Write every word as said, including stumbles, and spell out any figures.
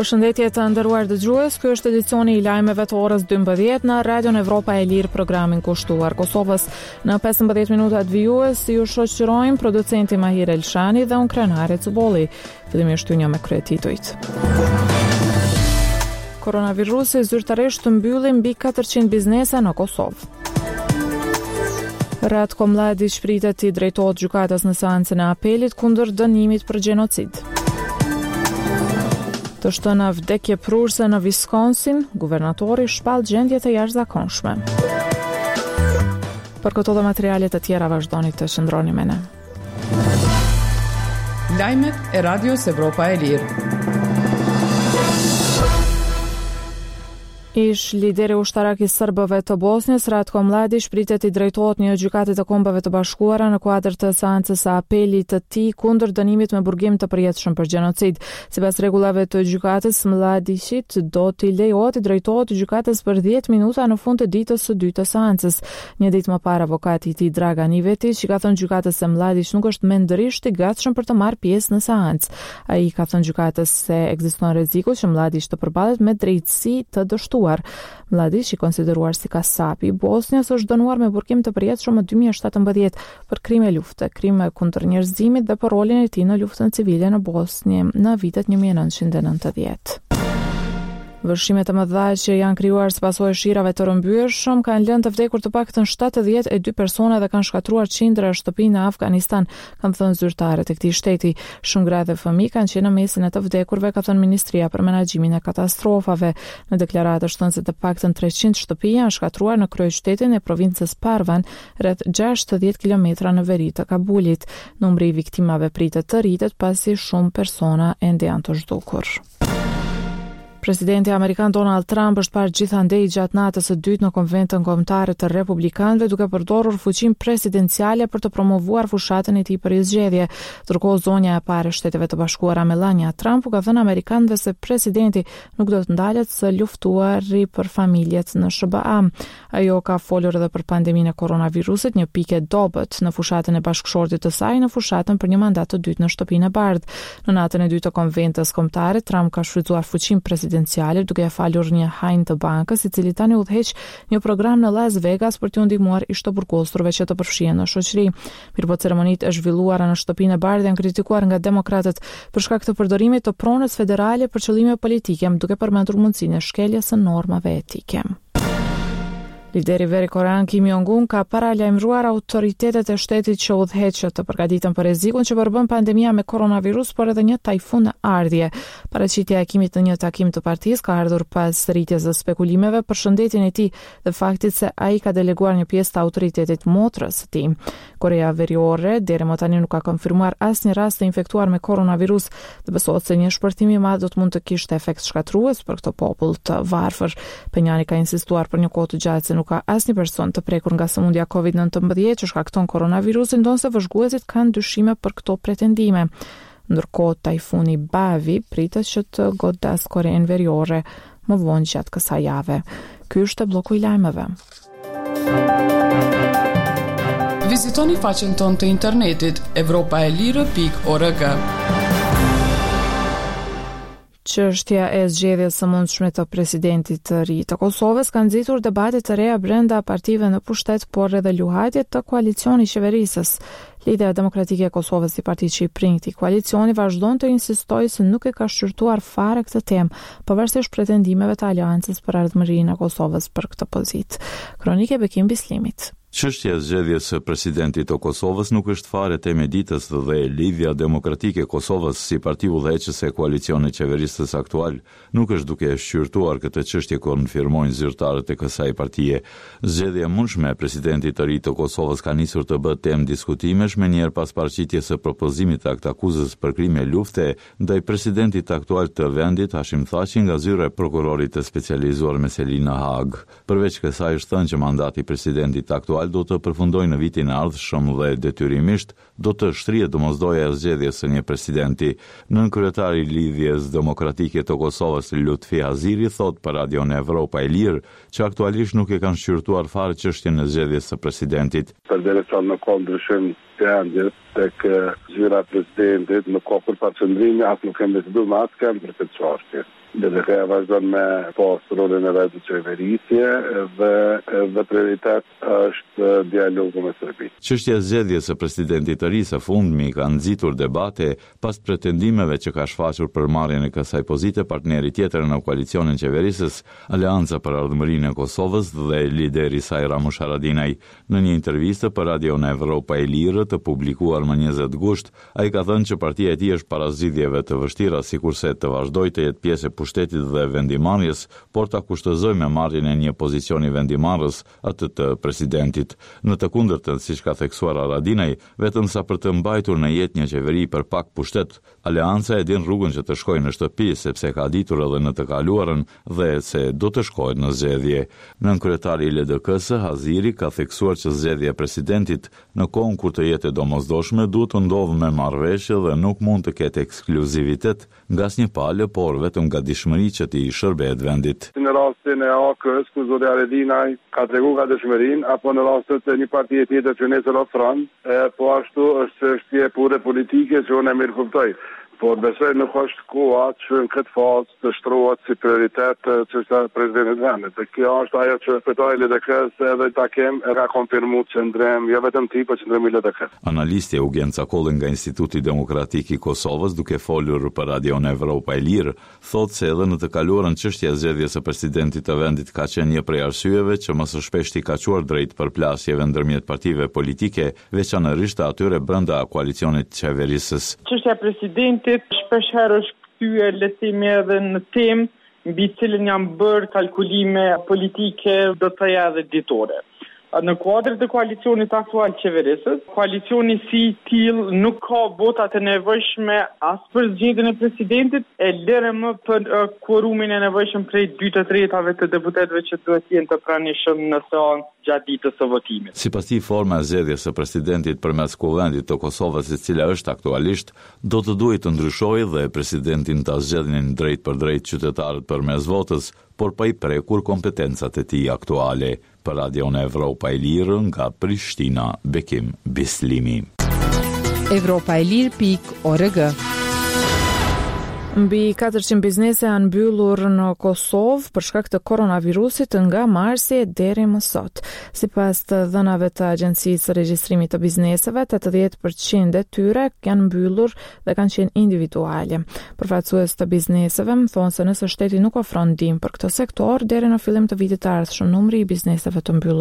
Përshëndetje të nderuar dëgjues, ky është edicioni i lajmeve të orës dymbëdhjetë në Radion Evropa e Lirë, programin kushtuar Kosovës. Në pesëmbëdhjetë minutat vijues ju shoqërojmë producenti Mahir Elshani dhe unë Krenare Cubolli. Fillimisht një me kryetitujt. Koronavirusi zyrtarisht të mbylli mbi katërqind biznese në Kosovë. Ratko Mladić pritet të drejtohet gjykatës në seancën e apelit kundër dënimit për gjenocid. Të shtëna vdekje prurse në Wisconsin, guvernatori shpall gjendje të jashtëzakonshme. Për këto dhe materialet të tjera vazhdoni të qëndroni me ne. Lajmet e Radios Evropa e Lirë. Ish lideri ushtarak i serbëve të Bosnjës, Ratko Mladić, pritet i drejtohet një gjykate të Kombeve të Bashkuara në kuadër të seancës së apelit të tij kundër dënimit me burgim të përjetshëm për gjenocid. Sipas rregullave të gjykatës, Mladićit do t'i lejohet i drejtohet gjykatës për dhjetë minuta në fund të ditës së dytë të seancës. Një ditë më parë, avokati i tij Dragan Ivetić i ka thënë gjykatës se Mladić nuk është mendërisht i gatshëm për të marrë pjesë në seancë. Ai ka thënë gjykatës se ekziston rreziku që Mladić të përballet me drejtësi të dështuar. Mladić, i konsideruar si kasapi i Bosnjës, është dënuar me burgim të përjetshëm në dy mijë e shtatëmbëdhjetë për krime lufte, krime kundër njerëzimit dhe për rolin e tij në luftën civile në Bosnjë në vitet një mijë e nëntëqind e nëntëdhjetë. Vërshimet e mëdha që janë krijuar si pasojë shirave të rrëmbyeshëm kanë lënë të vdekur të paktën shtatëdhjetë e dy persona dhe kanë shkatruar qindra shtëpi në Afganistan, kanë thënë zyrtarët e këtij shteti. Shumë gra dhe fëmijë kanë qenë në mesin e të vdekurve, ka thënë Ministria për Menaxhimin e Katastrofave. Në deklaratë është thënë se të paktën treqind shtëpi janë shkatruar në kryeqytetin e provincës Parvan, rreth gjashtëdhjetë kilometra në veri të Kabulit. Numri i viktimave pritet të rritet pasi shumë persona ende janë të zhdukur. Presidenti amerikan Donald Trump është parë gjithandej gjatë natës së dytë në konventën kombëtare të republikanëve duke përdorur fuqinë presidenciale për të promovuar fushatën e tij për zgjedhje. Ndërkohë zonja e parë e Shteteve të Bashkuara Melania Trump ka thënë amerikanëve se presidenti nuk do të ndalet së luftuari për familjet në S B A. Ajo ka folur edhe për pandeminë e koronavirusit, një pikë dobët në fushatën e bashkëshortit të saj në fushatën për një mandat të dytë në Shtëpinë e Bardhë. Në natën e dytë të konventës kombëtare, Trump ka shfrytzuar fuqinë presidenciale duke e falur një hajn të bankës, i cili tani udhëheq një program në Las Vegas për t'u ndihmuar ish të burgosurve që të përfshihen në shoqëri. Mirëpo ceremonitë e zhvilluara në Shtëpinë e Bardhë janë kritikuar nga demokratët për shkak të përdorimit të pronës federale për qëllime politike, duke përmendur mundësinë e shkeljes së normave etike. Lideri veri korean Kim Jong-un ka paralajmëruar autoritetet e shtetit që udhëheqën të përgatiten për rrezikun që përbën pandemia me koronavirus, por edhe një tajfun në ardhje. Paraqitja e Kimit në një takim të partisë ka ardhur pas rritjes së spekulimeve për shëndetin e tij dhe faktit se ai ka deleguar një pjesë të autoritetit motrës së tij. Korea Veriore deri më tani nuk ka konfirmuar asnjë rast të infektuar me koronavirus dhe besohet se një shpërthim i madh do të mund të kishte efekt shkatrues për këtë popull të varfër. Penjani ka insistuar për një kohë të gjatë se nuk ka asnjë person të prekur nga sëmundja kovid nëntëmbëdhjetë që shkakton koronavirusin, ndonse vëzhguesit kanë dyshime për këto pretendime. Ndërkohë, tajfuni Bavi pritet që të godas Korenë Veriore më vonë gjatë kësaj jave. Ky është bloku i lajmeve. Vizitoni faqen tonë të internetit evropa e lirë pikë org. Çështja e zgjedhjes së mundshme të presidentit të ri të Kosovës ka nxitur debate të reja brenda partive në pushtet, por edhe luhatjet të koalicionit qeverisës. Lidera Demokratike e Kosovës, si parti që i prin këtij koalicioni, vazhdon të insistojë se nuk e ka shqyrtuar fare këtë temë, pavarësisht pretendimeve të Aleancës për ardhmërinë e Kosovës për këtë pozitë. Kronike Bekim Bislimit. Çështja e zgjedhjes së presidentit të Kosovës nuk është fare temë e ditës dhe Lidhja Demokratike e Kosovës, si parti udhëheqëse e koalicionit qeverisës aktual, nuk është duke e shqyrtuar këtë çështje, konfirmojnë zyrtarët e kësaj partie. Zgjedhja e mundshme e presidentit të ri të Kosovës ka nisur të bëhet temë diskutimesh me njëherë pas paraqitjes së propozimit të aktakuzës për krime lufte ndaj presidentit aktual të vendit Hashim Thaçi nga zyra e prokurorit të specializuar me seli në Hag. Përveç kësaj është thënë që mandati i presidentit aktual do të përfundojë në vitin e ardhshëm dhe detyrimisht do të shtrihet domosdoja e zgjedhjes së një presidenti. Nënkryetari i Lidhjes Demokratike të Kosovës, Lutfi Haziri, thot për Radion Evropa e Lirë që aktualisht nuk e kanë shqyrtuar fare çështjen e zgjedhjes së presidentit. Përderisa në ka ndryshim të endjes tek zyra e presidentit, nuk ka përfaqëndrim, as nuk kemi deciduar me asë kemë për këtë çështje. B D K vazhdon me pas rolin e vetë qeverisje dhe, dhe prioritet është dialogu me Serbinë. Çështja e zgjedhjes së presidentit të ri së fundmi ka nxitur debate pas pretendimeve që ka shfaqur për marrjen e kësaj pozite partneri tjetër në koalicionin qeverisës, Aleanca për Ardhmërinë e Kosovës dhe lideri i saj Ramush Haradinaj. Në një intervistë për Radion Evropa e Lirë të publikuar më njëzet gusht, ai ka thënë që partia e tij është para zgjidhjeve të vështira, sikurse të vazhdojë të jetë pjesë e pushtetit dhe vendimarrjes, por ta kushtozoj me marrjen e një pozicioni vendimarrës atë të presidentit. Në të kundërtën, siç ka theksuar Haradinaj, vetëm sa për të mbajtur në jetë një qeveri për pak pushtet, Aleanca e din rrugën që të shkojë në shtëpi, sepse ka ditur edhe në të kaluarën dhe se do të shkojë në zgjedhje. Nën kryetari i L D K-s, Haziri, ka theksuar që zgjedhja e presidentit në kohën kur të jetë e domosdoshme duhet të ndodhë me marrëveshje dhe nuk mund të ketë ekskluzivitet nga asnjë palë, por vetëm nga dishmëri që t'i shërbehet vendit. Në rastin e A K-s, ku zoti Haradinaj ka tregu nga dëshmërinë, apo në rastin e një partie tjetër që nesër ofron, po ashtu është çështje pure politike që unë e mirë kuptoj. Por besoj nuk është koha që në këtë fazë të shtrohet si prioritet çështja e presidentit vendit. Dhe kjo është ajo që fitoi L D K-s edhe takim e ka konfirmuar qendrim, jo vetëm ti, por qendrimi i L D K-s. Analisti Eugen Cakolli nga Instituti Demokratik i Kosovës, duke folur për Radion Evropa e Lirë, thotë se edhe në të kaluarën çështja e zgjedhjes së presidentit të vendit ka qenë një prej arsyeve që më së shpeshti ka quar drejt përplasjeve ndërmjet partive politike, veçanërisht atyre brenda koalicionit qeverisës. Çështja e presidentit shpesh herë është kthyer le të themi edhe në temë mbi cilën janë bërë kalkulime politike, do të thëja edhe ditore. Në kuadrin të koalicionit aktual qeverisës, koalicioni si tillë nuk ka votat e nevojshme as për zgjedhjen e presidentit, e lëre më për uh, quorumin e nevojshëm prej dy të tretave të deputetëve që duhet jenë të pranishëm në seancë gjatë ditës së votimit. Sipas tij, forma e zgjedhjes së presidentit përmes kuvendit të Kosovës, e cila është aktualisht, do të duhet të ndryshojë dhe presidentin ta zgjedhin drejt për drejt qytetarët përmes votës, por pa i prekur kompetencat e tij aktuale. Për Radion Evropa e Lirë nga Prishtina, Bekim Bislimi. Evropa e Lirë pikë org. Mbi katërqind biznese janë mbyllur në Kosovë për shkak të koronavirusit nga marsi deri më sot. Sipas të dhënave të Agjencisë së Regjistrimit të Bizneseve, tetëdhjetë përqind e tyre janë mbyllur dhe kanë qenë individuale. Përfaqësues të bizneseve më thonë se nëse shteti nuk ofron ndihmë për këtë sektor, deri në fillim të vitit të ardhshëm numri i bizneseve të mbyllur